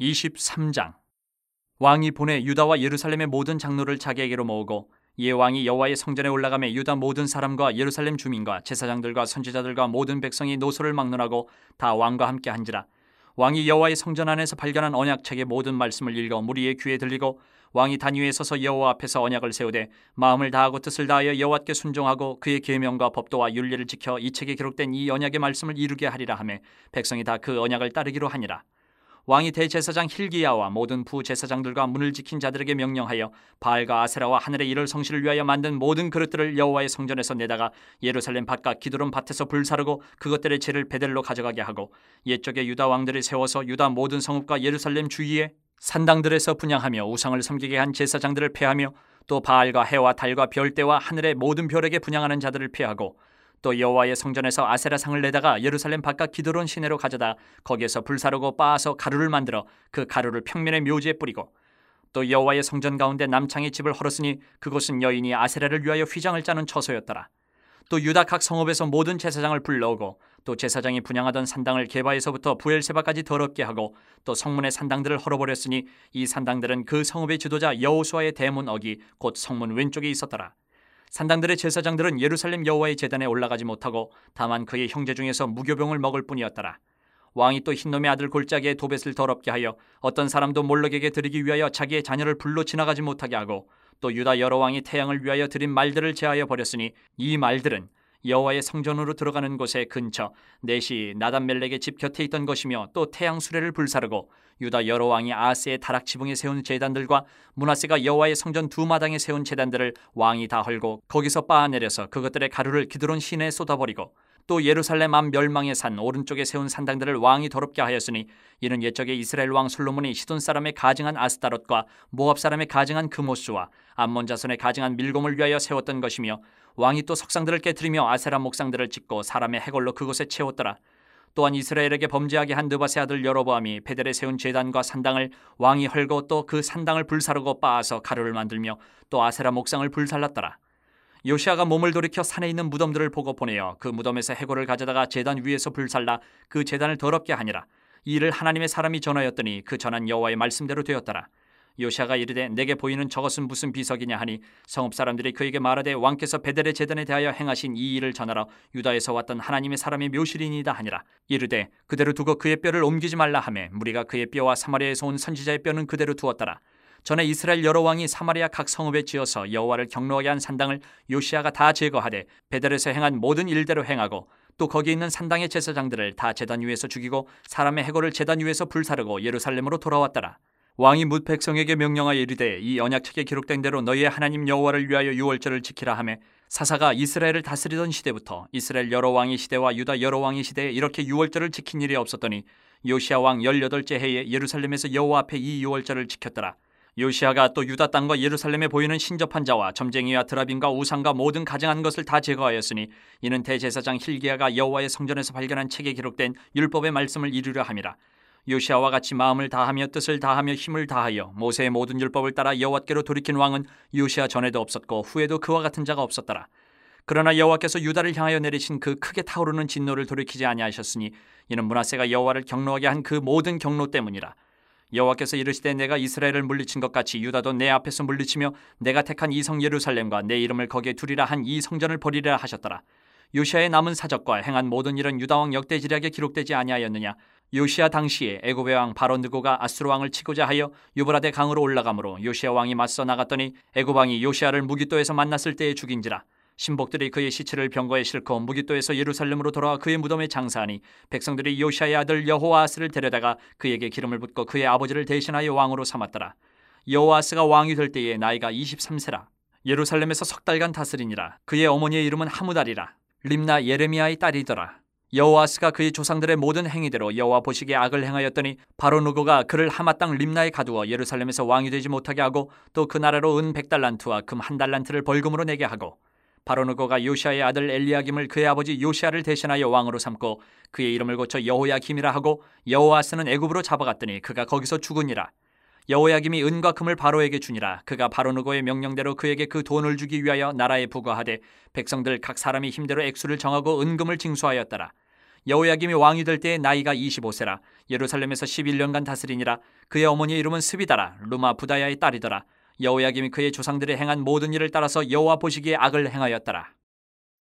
23장. 왕이 보내 유다와 예루살렘의 모든 장로를 자기에게로 모으고 이에 왕이 여호와의 성전에 올라가매 유다 모든 사람과 예루살렘 주민과 제사장들과 선지자들과 모든 백성이 노소를 막론하고 다 왕과 함께 한지라. 왕이 여호와의 성전 안에서 발견한 언약책의 모든 말씀을 읽어 무리의 귀에 들리고 왕이 단 위에 서서 여호와 앞에서 언약을 세우되 마음을 다하고 뜻을 다하여 여호와께 순종하고 그의 계명과 법도와 율례를 지켜 이 책에 기록된 이 언약의 말씀을 이루게 하리라 하며 백성이 다 그 언약을 따르기로 하니라. 왕이 대제사장 hil기야와 모든 부제사장들과 문을 지킨 자들에게 명령하여 바알과 아세라와 하늘의 이를 성실을 위하여 만든 모든 그릇들을 여호와의 성전에서 내다가 예루살렘 바깥 기드론 밭에서 불사르고 그것들의 재를 베델로 가져가게 하고 옛적에 유다 왕들이 세워서 유다 모든 성읍과 예루살렘 주위에 산당들에서 분향하며 우상을 섬기게 한 제사장들을 폐하며 또 바알과 해와 달과 별대와 하늘의 모든 별에게 분향하는 자들을 폐하고 또 여호와의 성전에서 아세라상을 내다가 예루살렘 바깥 기드론 시내로 가져다 거기에서 불사르고 빻아서 가루를 만들어 그 가루를 평면의 묘지에 뿌리고 또 여호와의 성전 가운데 남창의 집을 헐었으니 그곳은 여인이 아세라를 위하여 휘장을 짜는 처소였더라. 또 유다 각 성읍에서 모든 제사장을 불러오고 또 제사장이 분향하던 산당을 게바에서부터 부엘세바까지 더럽게 하고 또 성문의 산당들을 헐어버렸으니 이 산당들은 그 성읍의 지도자 여호수아의 대문 어기 곧 성문 왼쪽에 있었더라. 산당들의 제사장들은 예루살렘 여호와의 제단에 올라가지 못하고 다만 그의 형제 중에서 무교병을 먹을 뿐이었더라. 왕이 또 흰놈의 아들 골짜기에 도벳을 더럽게 하여 어떤 사람도 몰록에게 드리기 위하여 자기의 자녀를 불로 지나가지 못하게 하고 또 유다 여러 왕이 태양을 위하여 드린 말들을 제하여 버렸으니 이 말들은 여호와의 성전으로 들어가는 곳의 근처 넷이 나단멜렉의 집 곁에 있던 것이며 또 태양 수레를 불사르고 유다 여러 왕이 아하스의 다락 지붕에 세운 제단들과 므낫세가 여호와의 성전 두 마당에 세운 제단들을 왕이 다 헐고 거기서 빻아내려서 그것들의 가루를 기드론 시내에 쏟아버리고 또 예루살렘 앞 멸망의 산 오른쪽에 세운 산당들을 왕이 더럽게 하였으니 이는 옛적에 이스라엘 왕 솔로몬이 시돈 사람의 가증한 아스타롯과 모압 사람의 가증한 그모스와 암몬 자손의 가증한 밀곰을 위하여 세웠던 것이며 왕이 또 석상들을 깨뜨리며 아세라 목상들을 짓고 사람의 해골로 그곳에 채웠더라. 또한 이스라엘에게 범죄하게 한 느밧의 아들 여로보암이 베델에 세운 제단과 산당을 왕이 헐고 또 그 산당을 불사르고 빻아서 가루를 만들며 또 아세라 목상을 불살랐더라. 요시아가 몸을 돌이켜 산에 있는 무덤들을 보고 보내어 그 무덤에서 해골을 가져다가 제단 위에서 불살라 그 제단을 더럽게 하니라. 이 일을 하나님의 사람이 전하였더니 그 전한 여호와의 말씀대로 되었더라. 요시아가 이르되 내게 보이는 저것은 무슨 비석이냐 하니 성읍 사람들이 그에게 말하되 왕께서 베델의 제단에 대하여 행하신 이 일을 전하러 유다에서 왔던 하나님의 사람의 묘실이니이다 하니라. 이르되 그대로 두고 그의 뼈를 옮기지 말라 하매 무리가 그의 뼈와 사마리아에서 온 선지자의 뼈는 그대로 두었더라. 전에 이스라엘 여러 왕이 사마리아 각 성읍에 지어서 여호와를 경노하게 한 산당을 요시아가 다 제거하되 베델에서 행한 모든 일대로 행하고 또 거기 있는 산당의 제사장들을 다 제단 위에서 죽이고 사람의 해골을 제단 위에서 불사르고 예루살렘으로 돌아왔더라. 왕이 뭇 백성에게 명령하여 이르되 이 언약책에 기록된 대로 너희의 하나님 여호와를 위하여 유월절을 지키라 하매 사사가 이스라엘을 다스리던 시대부터 이스라엘 여러 왕의 시대와 유다 여러 왕의 시대에 이렇게 유월절을 지킨 일이 없었더니 요시아 왕 18째 해에 예루살렘에서 여호와 앞에 이 유월절을 지켰더라. 요시아가 또 유다 땅과 예루살렘에 보이는 신접한 자와 점쟁이와 드라빔과 우상과 모든 가증한 것을 다 제거하였으니 이는 대제사장 hil기야가 여호와의 성전에서 발견한 책에 기록된 율법의 말씀을 이루려 함이라. 요시아와 같이 마음을 다하며 뜻을 다하며 힘을 다하여 모세의 모든 율법을 따라 여호와께로 돌이킨 왕은 요시아 전에도 없었고 후에도 그와 같은 자가 없었더라. 그러나 여호와께서 유다를 향하여 내리신 그 크게 타오르는 진노를 돌이키지 아니하셨으니 이는 므낫세가 여호와를 경노하게 한 그 모든 경노 때문이라. 여호와께서 이르시되 내가 이스라엘을 물리친 것 같이 유다도 내 앞에서 물리치며 내가 택한 이 성 예루살렘과 내 이름을 거기에 두리라 한 이 성전을 버리리라 하셨더라. 요시아의 남은 사적과 행한 모든 일은 유다왕 역대지략에 기록되지 아니하였느냐. 요시아 당시에 애굽의 왕 바로느고가 아수르 왕을 치고자 하여 유브라데 강으로 올라가므로 요시아 왕이 맞서 나갔더니 애굽 왕이 요시아를 무깃도에서 만났을 때에 죽인지라. 신복들이 그의 시체를 병거에 싣고 무깃도에서 예루살렘으로 돌아와 그의 무덤에 장사하니 백성들이 요시아의 아들 여호아스를 데려다가 그에게 기름을 붓고 그의 아버지를 대신하여 왕으로 삼았더라. 여호아스가 왕이 될 때에 나이가 23세라. 예루살렘에서 석 달간 다스리니라. 그의 어머니의 이름은 하무달이라. 림나 예레미야의 딸이더라. 여호아스가 그의 조상들의 모든 행위대로 여호와 보시기에 악을 행하였더니 바로누고가 그를 하마 땅 림나에 가두어 예루살렘에서 왕이 되지 못하게 하고 또 그 나라로 은 100달란트와 금 1달란트를 벌금으로 내게 하고 바로누고가 요시아의 아들 엘리야김을 그의 아버지 요시아를 대신하여 왕으로 삼고 그의 이름을 고쳐 여호야김이라 하고 여호아스는 애굽으로 잡아갔더니 그가 거기서 죽으니라. 여호야김이 은과 금을 바로에게 주니라. 그가 바로누고의 명령대로 그에게 그 돈을 주기 위하여 나라에 부과하되 백성들 각 사람이 힘대로 액수를 정하고 은금을 징수하였더라. 여호야김이 왕이 될 때의 나이가 25세라. 예루살렘에서 11년간 다스리니라. 그의 어머니의 이름은 스비다라. 루마 부다야의 딸이더라. 여호야김이 그의 조상들이 행한 모든 일을 따라서 여호와 보시기에 악을 행하였더라.